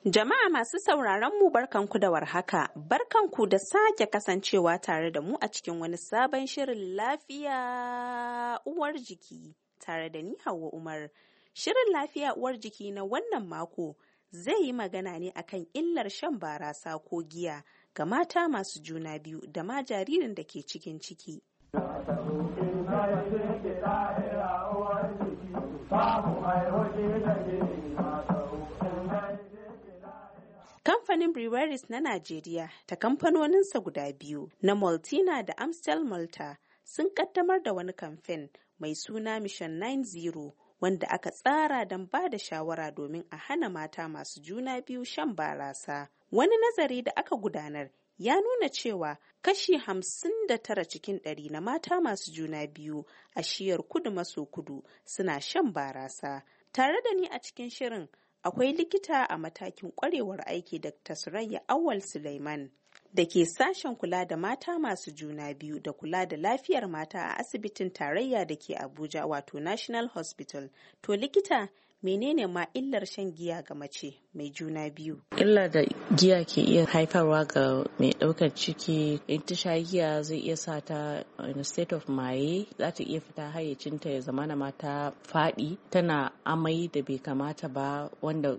Jama'a masu sauraron mu barkanku da warhaka, barkanku da sake kasancewa tare da mu a cikin wani sabon shirin lafiya uwar jiki tare da ni Hauwa Umar. Shirin lafiya uwar jiki na wannan mako zai yi magana ne akan illar shan barasa ko giya ga mata masu juna biyu da ma jaririn da ke cikin ciki. Kamfanin Breweries na Najeriya ta kamfanoninsa guda biyu na Maltina da Amstel Malta sun kaddamar da wani kamfen mai suna Mission 90 wanda aka tsara don ba da shawara domin a hana mata masu juna biyu shan barasa. Wani nazari da aka gudanar ya nuna cewa kashi 59 cikin 100 na mata masu juna biyu a shiyar kudu maso kudu suna shan barasa. Tare da ni a cikin shirin akwai likita a matakin kwarewar aiki Dr. Surayya Awal Suleiman da ke sashen kula da mata masu juna biyu da kula da lafiyar mata a asibitin tarayya da ke Abuja wato National Hospital. To likita, menene ma illar shan giya ga mace mai juna biyu? Illar da giya ke iya haifarwa ga mai ɗaukar ciki, in ta sha giya zai iya sa ta in a state of maye, za ta iya fita hayyacinta ya zamana mata faɗi, tana amai da bai kamata ba, wanda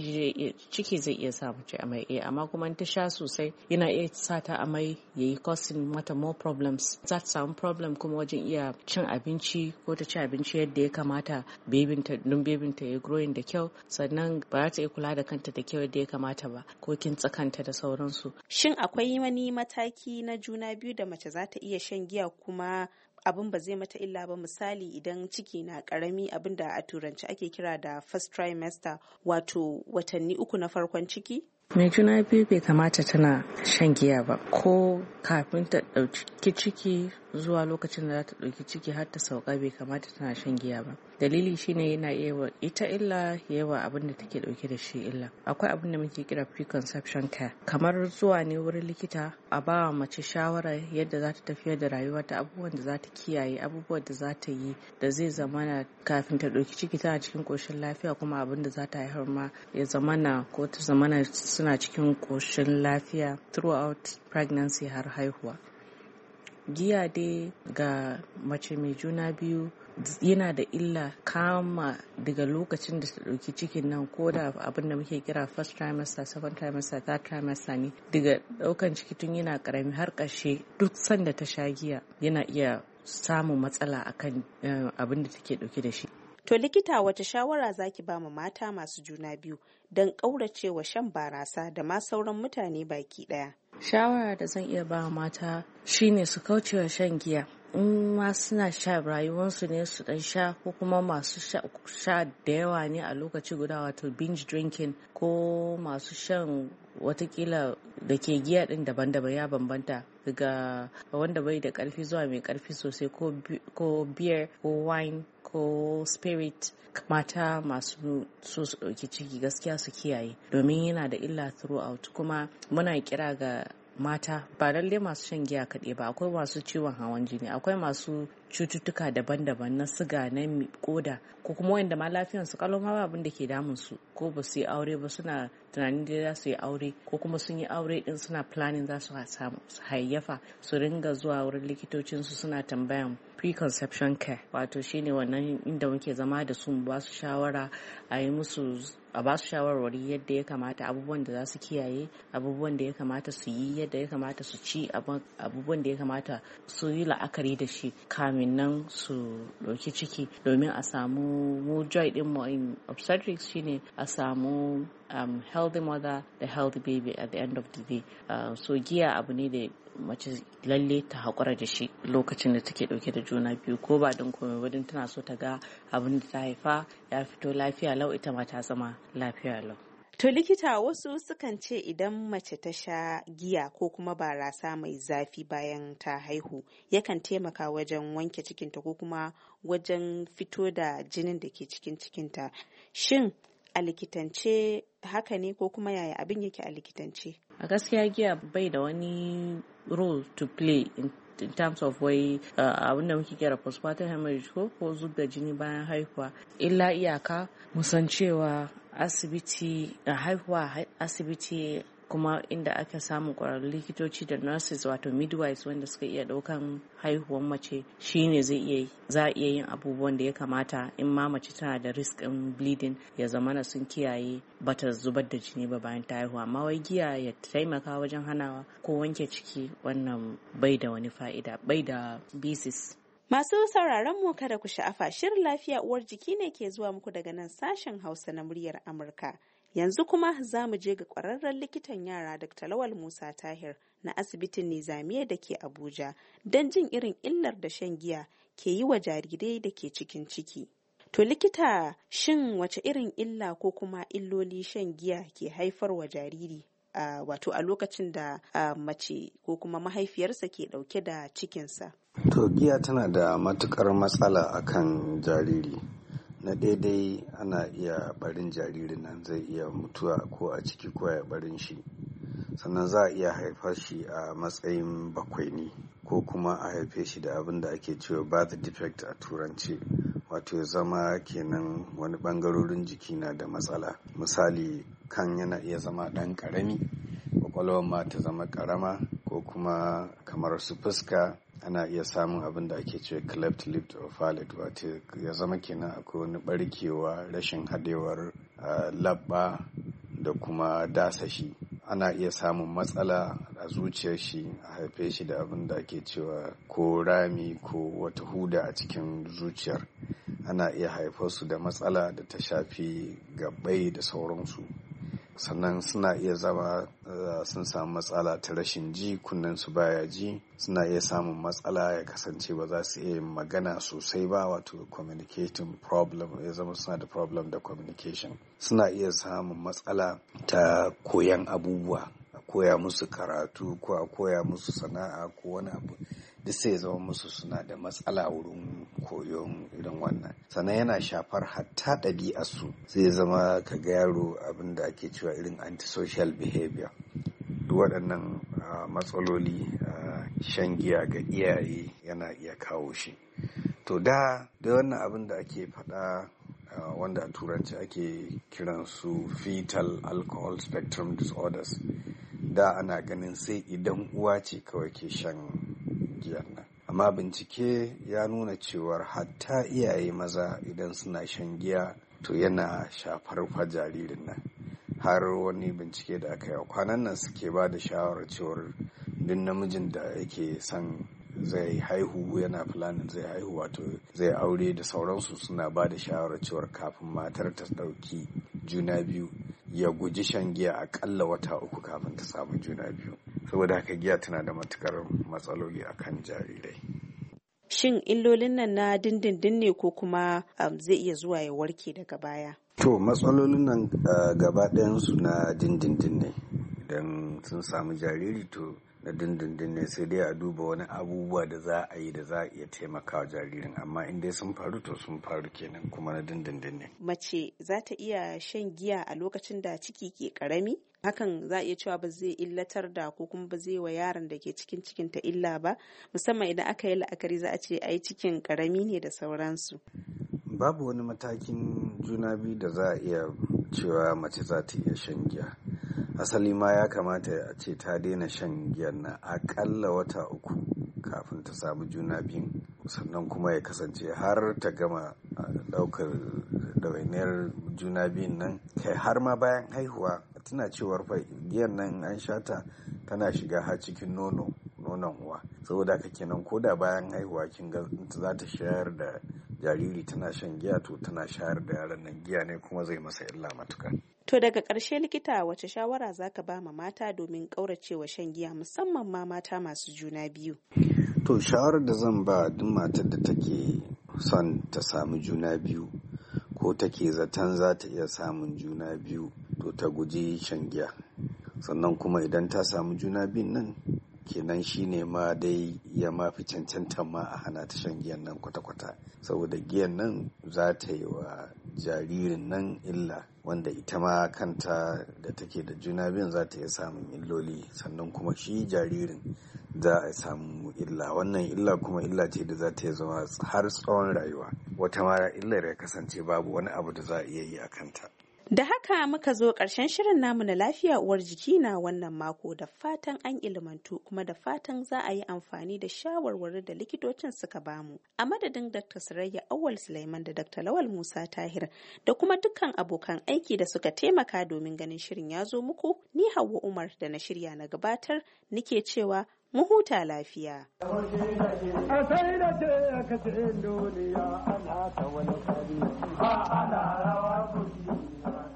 ciki zai iya sa mace amai, amma kuma in ta sha sosai yana iya sa ta amai ya yi causing mata more problems. Za ta samu problem kuma wajen iya cin abinci ko ta ci abinci yadda ya kamata, bebinta ya growing da kyau, sannan ba za ta iya kula da kanta da kyau yadda ya kamata ba, ko kintsa kanta da sauransu. Shin akwai wani mataki na juna biyu da mace za ta iya shan giya kuma abin ba zai mata illa ba? Misali idan ciki na karami, abin da a turanci ake kira da first trimester, wato watanni 3 na farkon ciki? Mai juna biyu bai kamata tana shan giya ba, ko kafin ta ɗauki ciki zuwa lokacin da za ta ɗauki ciki har ta sauka bai kamata tana shan giya ba. Dalili shine yana iya wa ita illa, yawa abin da take ɗauke da shi illa. Akwai abin da muke kira preconception care, kamar zuwa ne wurin likita a ba wa mace shawara yadda za ta tafiyar da rayuwarta, abubuwan da za ta kiyaye, abubuwan da za ta yi da zai zamana kafin ta ɗauki ciki tana cikin ƙoshin lafiya, kuma abin da za ta haifar ma ya zamana ko ta zamana suna cikin ƙoshin lafiya throughout pregnancy har haihuwa. Giya dai ga mace mai juna biyu yana da illa kama daga lokacin da ta ɗauki cikin nan, ko da abin da muke kira first trimester, second trimester, third trimester ne, daga ɗaukan ciki tun yana ƙarami har ƙarshe, duk sanda ta sha giya yana iya samun matsala akan abin da take ɗauke da shi. To likita, wata shawara zaki ba ma mata masu juna biyu don ƙauracewa shan barasa da ma sauran mutane baki ɗaya? Shawara da zan iya ba mata shine su kaucewa shan giya. In ma suna sha rayuwarsu ne su dan sha, ko kuma masu sha da yawa ne a lokaci guda, wato binge drinking, ko masu shan watakila da ke giya din daban-daban, ya bambanta daga wanda bai da karfi zuwa mai karfi sosai, ko beer ko wine ko spirit. Mata masu so su ɗauki ciki gaskiya su kiyaye, domin yana da illa throughout. Kuma muna kira ga mata, ba lalle masu shan giya kaɗai ba, akwai masu ciwon hawan jini, akwai masu cututtuka daban-daban na siga, na koda, ko kuma wanda ma lafiyan su kalau, ma abin da ke damun su, ko ba su yi aure ba, suna tunanin da za su yi aure, ko kuma sun yi aure din suna planning za su hayayyafa, su ringa zuwa wurin likitocin su suna tambayan preconception care, wato shine wannan inda muke zama da su, mu ba su shawara, a ba su shawarwari yadda ya kamata, abubuwan da za su kiyaye, abubuwan da ya kamata su yi, yadda ya kamata su ci, abubuwan da ya kamata su yi la'akari da shi kamin nan su ɗauki ciki, domin a samu, mu joy din mu in obstetrics shine a samu healthy mother da healthy baby at the end of the day. So giya abu ne da mace lalle ta haƙura da shi lokacin da take ɗauke da juna biyu, ko ba don komai ba, don tana so ta ga abin da ta haifa ya fito lafiya lau, ita ma ta zama lafiya lau. To likita, wasu sukan ce idan mace ta sha giya ko kuma barasa mai zafi bayan ta haihu yakan taimaka wajen wanke cikinta ko kuma wajen fito da jinin da ke cikin cikinta. Shin a likitance haka ne, ko kuma yaya abin yake a likitance? A gaskiya giya bai da wani role to play in in terms of wai abin da muke kira postpartum hemorrhage ko zub da jini bayan haihuwa. Illa iyaka musan cewa asibiti kuma inda aka samu ƙwararrun likitoci da nurses wato midwives wanda suka iya ɗaukan haihuwar mace shine za a iya yin abubuwan da ya kamata in ma mace tana da risk in bleeding ya zamana sun kiyaye bata zubar da jini ba bayan ta haihuwa. Amma wai giya ya taimaka wajen hanawa ko wanke ciki, wannan bai da wani fa'ida, bai da basis. Masu sauraron mu kada ku sha'afa, shirin lafiya uwar jiki ne ke zuwa muku daga nan sashen Hausa na muryar Amurka. Yanzu kuma za mu je ga ƙwararren likitan yara Dr. Lawal Musa Tahir na asibitin Nizamiya da ke Abuja don jin irin illar da shan giya ke yi wa jarirai da ke cikin ciki. To likita, shin wace irin illa ko kuma illoli shan giya ke haifar wa jariri? Wato a lokacin da mace ko kuma mahaifiyarsa ke ɗauke da cikinsa. To giya tana da matukar matsala akan jariri. Na daidai ana iya barin jaririn nan, zai iya mutuwa ko a ciki ko ya barin shi, sannan za a iya haifar shi a matsayin bakwaini ko kuma a haife shi da abin da ake cewa birth defect a turanci, wato ya zama kenan wani bangarorin jiki na da matsala. Misali, kan yana iya zama ɗan ƙarami, kwakwalwar ma ta zama ƙarama, ko kuma kamar su fuska ana iya samun abin da ake cewa cleft lip or palate, wato ya zama kenan akwai wani barkewa, rashin hadewar labba da kuma dasashi. Ana iya samun matsala a zuciyar shi, a haife shi da abin da ake cewa ko rami ko wata huda a cikin zuciyar. Ana iya haifar su da matsala da ta shafi gabbai da sauransu. Sannan suna iya zama sun samu matsala ta rashin ji, kunnen su baya ji. Suna iya samun matsala ya kasance ba za su iya magana sosai ba, wato communicating problem, ya zama suna da problem da communication. Suna iya samun matsala ta koyan abubuwa, a koya musu karatu ko a koya musu sana'a ko wani abu, duk sai ya zama musu suna da matsala wurin koyon irin wannan. Sannan yana shafar hatta ɗabi'arsu, zai zama ka ga yaro abin da ake cewa irin antisocial behavior. Duk waɗannan matsaloli shan giya ga iyaye yana iya kawo shi. To da wannan abin da ake faɗa wanda a turanci ake kiran su fetal alcohol spectrum disorders, da ana ganin sai idan uwa ce kawai ke shan giyar nan, amma bincike ya nuna cewar hatta iyaye maza idan suna shan giya to yana shafar fa jaririn nan. Har wani bincike da aka yi kwanan nan suke ba da shawarar cewar duk namijin da yake son zai haihu, yana planning zai haihu, wato zai aure da sauransu, suna ba da shawarar cewar kafin matar ta ɗauki juna biyu ya guji shan giya akalla wata 3 kafin ta samu juna biyu. Saboda haka giya tana da matukar matsaloli akan jarirai. Shin illolin nan na dindindin ne ko kuma zai iya zuwa ya warke daga baya? To matsalolin nan gaba ɗayansu na dindindin ne. Idan sun samu jariri to na dindindin ne, sai dai a duba wani abubuwa da za a yi da za a iya taimakawa jaririn, amma in dai sun faru to sun faru kenan, kuma na dindindin ne. Mace za ta iya shan giya a lokacin da ciki ke karami? Hakan za a iya cewa ba zai illatar da ko kuma ba zai wa yaron da ke cikin ta illa ba, musamman idan aka yi la'akari za a ce ai cikin karami ne da sauransu. Babu wani matakin juna biyu da za a iya cewa mace za ta iya shan giya. Asali ma ya kamata a ce ta daina shan giyar na akalla wata 3 kafin ta samu juna biyu, sannan kuma ya kasance har ta gama daukar ɗawainiyar juna biyun nan, kai har ma bayan haihuwa. Tana cewar fa giyar nan an sha ta tana shiga har cikin nonon uwa. Saboda haka kenan ko da bayan haihuwa kin ga za ta shayar da jariri tana shan giya, to tana shayar da yaron nan giya ne, kuma zai masa illa matuka. To daga ƙarshe likita, wace shawara zaka ba ma mata domin ƙauracewa shan giya, musamman ma mata masu juna biyu? To shawarar da zan ba duk matar da take son ta samu juna biyu ko take zaton za ta iya samun juna biyu, to ta guji shan giya. Sannan kuma idan ta samu juna biyun nan, kenan shine ma dai ya mafi cancanta ma a hana ta shan giyan nan kwata-kwata, saboda giyan nan za ta yi wa jaririn nan illa, wanda ita ma kanta da take da juna biyun za ta iya samun illoli, sannan kuma shi jaririn za a samu illa. Wannan illa kuma illa ce da za ta zama har tsawon rayuwa, wata mara illar ya kasance babu wani abu da za a iya yi a kanta. Da haka muka zo ƙarshen shirin namu na lafiya uwar jiki na wannan mako, da fatan an ilmantu kuma da fatan za a yi amfani da shawarwari da likitocin suka bamu. A madadin Dr. Surayya Auwal Sulaiman da Dr. Lawal Musa Tahir da kuma dukkan abokan aiki da suka taimaka domin ganin shirin ya zo muku, ni Hauwa Umar da na shirya na gabatar nike cewa mu huta lafiya. Ana rawa